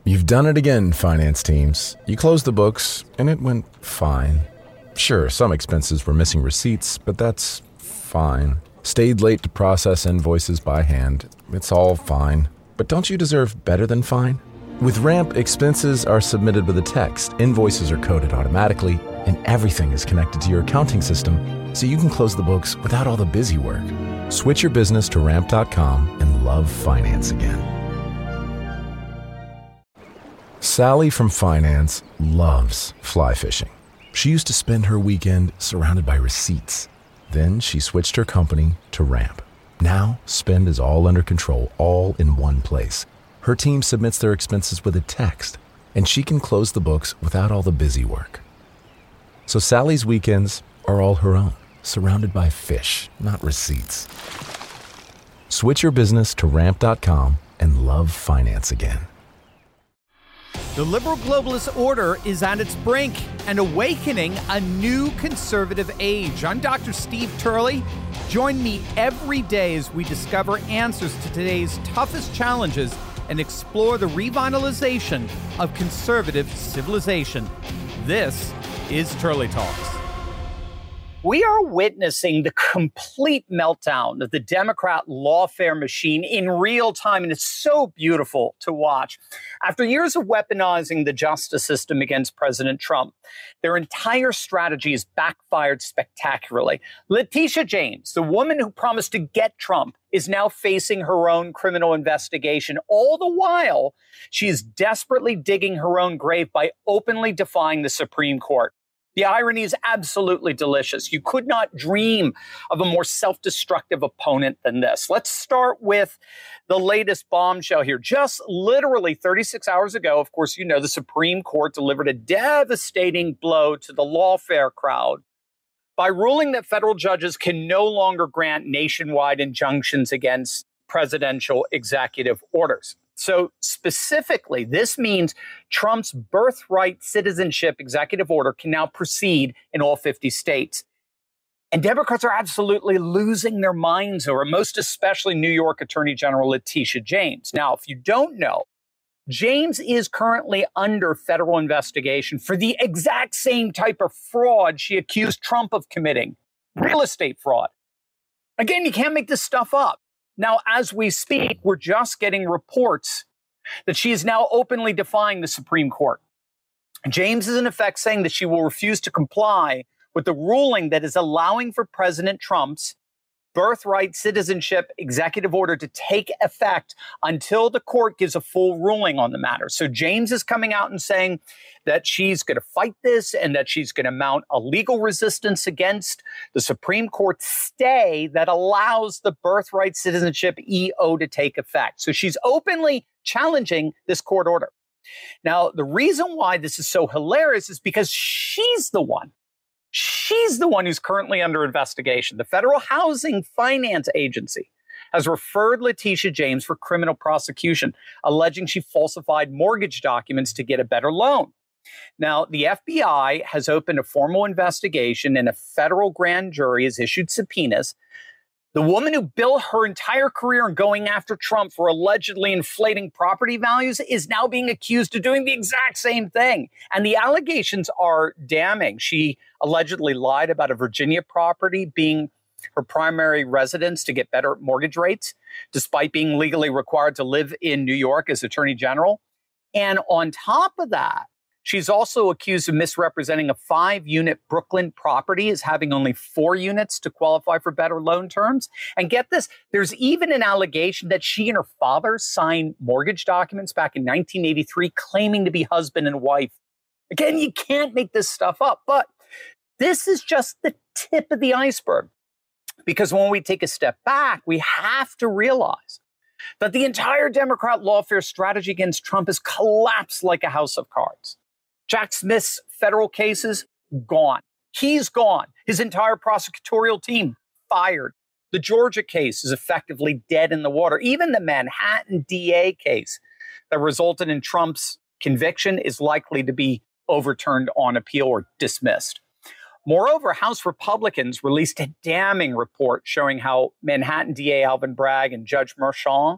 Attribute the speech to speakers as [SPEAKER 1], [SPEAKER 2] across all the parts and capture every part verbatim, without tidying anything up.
[SPEAKER 1] You've done it again, finance teams. You closed the books, and it went fine. Sure, some expenses were missing receipts, but that's fine. Stayed late to process invoices by hand. It's all fine. But don't you deserve better than fine? With Ramp, expenses are submitted with a text, invoices are coded automatically, and everything is connected to your accounting system, so you can close the books without all the busy work. Switch your business to ramp dot com and love finance again. Sally from finance loves fly fishing. She used to spend her weekend surrounded by receipts. Then she switched her company to Ramp. Now, spend is all under control, all in one place. Her team submits their expenses with a text, and she can close the books without all the busy work. So Sally's weekends are all her own, surrounded by fish, not receipts. Switch your business to ramp dot com and love finance again.
[SPEAKER 2] The liberal globalist order is on its brink and awakening a new conservative age. I'm Doctor Steve Turley. Join me every day as we discover answers to today's toughest challenges and explore the revitalization of conservative civilization. This is Turley Talks.
[SPEAKER 3] We are witnessing the complete meltdown of the Democrat lawfare machine in real time, and it's so beautiful to watch. After years of weaponizing the justice system against President Trump, their entire strategy has backfired spectacularly. Letitia James, the woman who promised to get Trump, is now facing her own criminal investigation. All the while, she is desperately digging her own grave by openly defying the Supreme Court. The irony is absolutely delicious. You could not dream of a more self-destructive opponent than this. Let's start with the latest bombshell here. Just literally thirty-six hours ago, of course, you know, the Supreme Court delivered a devastating blow to the lawfare crowd by ruling that federal judges can no longer grant nationwide injunctions against presidential executive orders. So specifically, this means Trump's birthright citizenship executive order can now proceed in all fifty states. And Democrats are absolutely losing their minds over, most especially New York Attorney General Letitia James. Now, if you don't know, James is currently under federal investigation for the exact same type of fraud she accused Trump of committing, real estate fraud. Again, you can't make this stuff up. Now, as we speak, we're just getting reports that she is now openly defying the Supreme Court. James is in effect saying that she will refuse to comply with the ruling that is allowing for President Trump's birthright citizenship executive order to take effect until the court gives a full ruling on the matter. So James is coming out and saying that she's going to fight this and that she's going to mount a legal resistance against the Supreme Court stay that allows the birthright citizenship E O to take effect. So she's openly challenging this court order. Now, the reason why this is so hilarious is because she's the one She's the one who's currently under investigation. The Federal Housing Finance Agency has referred Letitia James for criminal prosecution, alleging she falsified mortgage documents to get a better loan. Now, the F B I has opened a formal investigation and a federal grand jury has issued subpoenas. The woman who built her entire career in going after Trump for allegedly inflating property values is now being accused of doing the exact same thing. And the allegations are damning. She allegedly lied about a Virginia property being her primary residence to get better mortgage rates, despite being legally required to live in New York as Attorney General. And on top of that, she's also accused of misrepresenting a five-unit Brooklyn property as having only four units to qualify for better loan terms. And get this, there's even an allegation that she and her father signed mortgage documents back in nineteen eighty-three claiming to be husband and wife. Again, you can't make this stuff up, but this is just the tip of the iceberg. Because when we take a step back, we have to realize that the entire Democrat lawfare strategy against Trump has collapsed like a house of cards. Jack Smith's federal cases, gone. He's gone. His entire prosecutorial team, fired. The Georgia case is effectively dead in the water. Even the Manhattan D A case that resulted in Trump's conviction is likely to be overturned on appeal or dismissed. Moreover, House Republicans released a damning report showing how Manhattan D A Alvin Bragg and Judge Merchan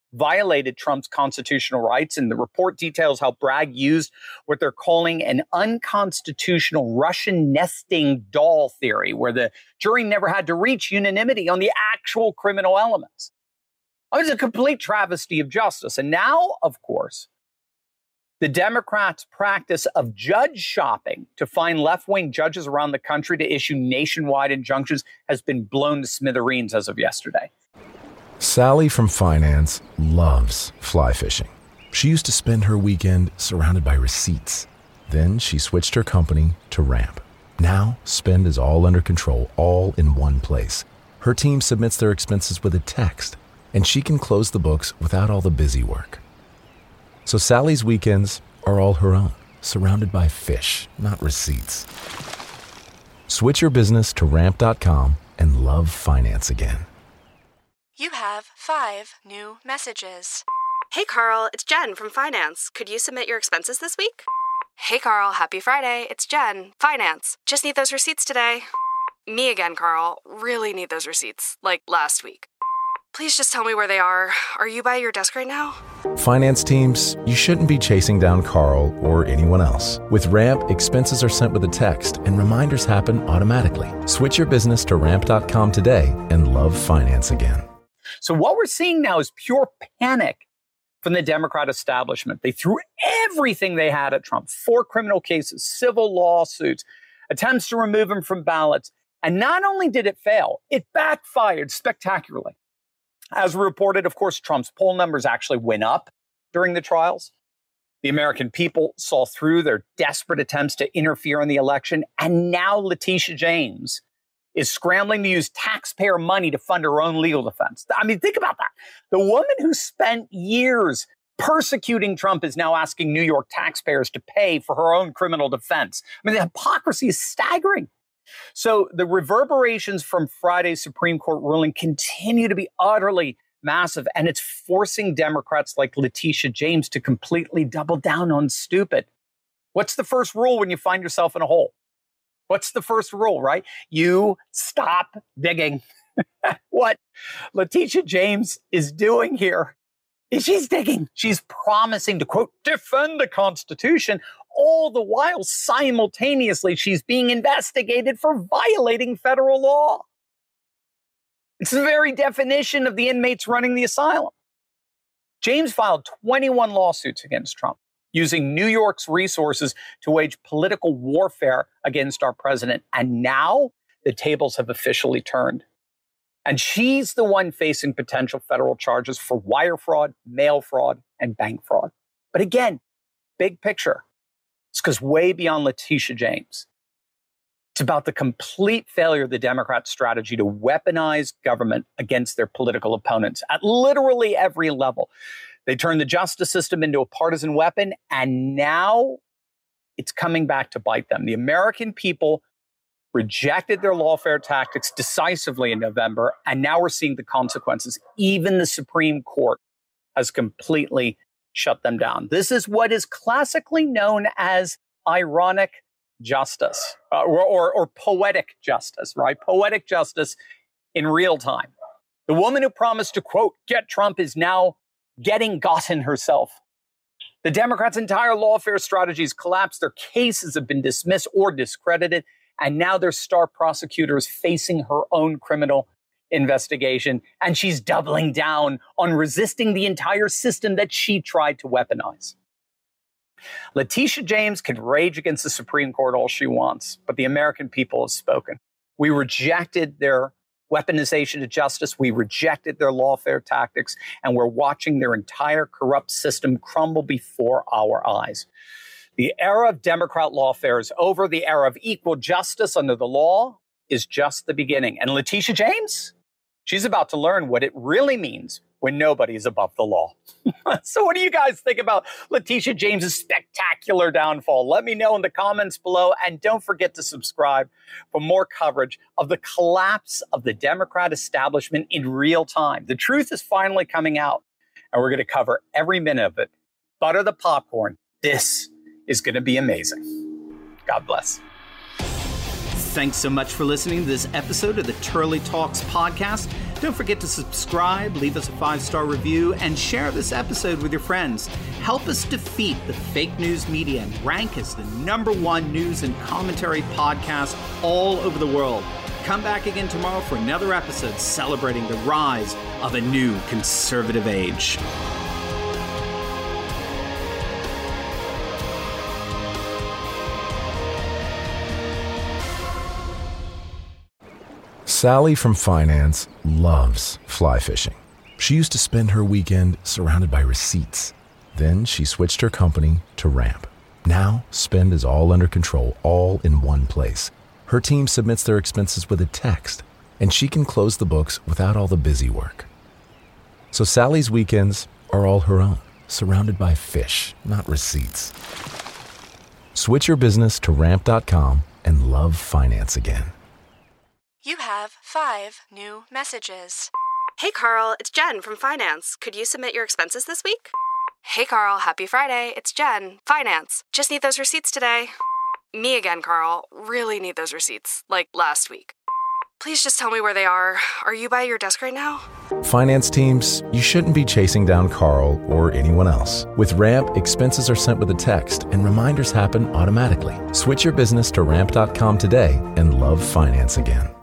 [SPEAKER 3] violated Trump's constitutional rights. And the report details how Bragg used what they're calling an unconstitutional Russian nesting doll theory, where the jury never had to reach unanimity on the actual criminal elements. It was a complete travesty of justice. And now, of course, the Democrats' practice of judge shopping to find left-wing judges around the country to issue nationwide injunctions has been blown to smithereens as of yesterday.
[SPEAKER 1] Sally from finance loves fly fishing. She used to spend her weekend surrounded by receipts. Then she switched her company to Ramp. Now, spend is all under control, all in one place. Her team submits their expenses with a text, and she can close the books without all the busy work. So Sally's weekends are all her own, surrounded by fish, not receipts. Switch your business to ramp dot com and love finance again.
[SPEAKER 4] You have five new messages. Hey, Carl, it's Jen from Finance. Could you submit your expenses this week? Hey, Carl, happy Friday. It's Jen, Finance. Just need those receipts today. Me again, Carl. Really need those receipts, like last week. Please just tell me where they are. Are you by your desk right now?
[SPEAKER 1] Finance teams, you shouldn't be chasing down Carl or anyone else. With Ramp, expenses are sent with a text and reminders happen automatically. Switch your business to ramp dot com today and love finance again.
[SPEAKER 3] So what we're seeing now is pure panic from the Democrat establishment. They threw everything they had at Trump. Four criminal cases, civil lawsuits, attempts to remove him from ballots. And not only did it fail, it backfired spectacularly. As reported, of course, Trump's poll numbers actually went up during the trials. The American people saw through their desperate attempts to interfere in the election. And now Letitia James is scrambling to use taxpayer money to fund her own legal defense. I mean, think about that. The woman who spent years persecuting Trump is now asking New York taxpayers to pay for her own criminal defense. I mean, the hypocrisy is staggering. So the reverberations from Friday's Supreme Court ruling continue to be utterly massive, and it's forcing Democrats like Letitia James to completely double down on stupid. What's the first rule when you find yourself in a hole? What's the first rule, right? You stop digging. What Letitia James is doing here is she's digging. She's promising to, quote, defend the Constitution. All the while, simultaneously, she's being investigated for violating federal law. It's the very definition of the inmates running the asylum. James filed twenty-one lawsuits against Trump, using New York's resources to wage political warfare against our president. And now the tables have officially turned. And she's the one facing potential federal charges for wire fraud, mail fraud, and bank fraud. But again, big picture. It's because way beyond Letitia James. It's about the complete failure of the Democrat strategy to weaponize government against their political opponents at literally every level. They turned the justice system into a partisan weapon, and now it's coming back to bite them. The American people rejected their lawfare tactics decisively in November, and now we're seeing the consequences. Even the Supreme Court has completely shut them down. This is what is classically known as ironic justice, uh, or, or, or poetic justice, right? Poetic justice in real time. The woman who promised to, quote, get Trump is now getting gotten herself. The Democrats' entire lawfare strategies collapsed. Their cases have been dismissed or discredited. And now their star prosecutor is facing her own criminal investigation. And she's doubling down on resisting the entire system that she tried to weaponize. Letitia James can rage against the Supreme Court all she wants, but the American people have spoken. We rejected their weaponization of justice. We rejected their lawfare tactics, and we're watching their entire corrupt system crumble before our eyes. The era of Democrat lawfare is over. The era of equal justice under the law is just the beginning. And Letitia James, she's about to learn what it really means when nobody is above the law. So what do you guys think about Letitia James's spectacular downfall? Let me know in the comments below. And don't forget to subscribe for more coverage of the collapse of the Democrat establishment in real time. The truth is finally coming out, and we're going to cover every minute of it. Butter the popcorn. This is going to be amazing. God bless.
[SPEAKER 2] Thanks so much for listening to this episode of the Turley Talks podcast. Don't forget to subscribe, leave us a five-star review, and share this episode with your friends. Help us defeat the fake news media and rank as the number one news and commentary podcast all over the world. Come back again tomorrow for another episode celebrating the rise of a new conservative age.
[SPEAKER 1] Sally from finance loves fly fishing. She used to spend her weekend surrounded by receipts. Then she switched her company to Ramp. Now, spend is all under control, all in one place. Her team submits their expenses with a text, and she can close the books without all the busy work. So Sally's weekends are all her own, surrounded by fish, not receipts. Switch your business to ramp dot com and love finance again.
[SPEAKER 4] You have five new messages. Hey, Carl, it's Jen from Finance. Could you submit your expenses this week? Hey, Carl, happy Friday. It's Jen, Finance. Just need those receipts today. Me again, Carl. Really need those receipts, like last week. Please just tell me where they are. Are you by your desk right now?
[SPEAKER 1] Finance teams, you shouldn't be chasing down Carl or anyone else. With Ramp, expenses are sent with a text and reminders happen automatically. Switch your business to ramp dot com today and love finance again.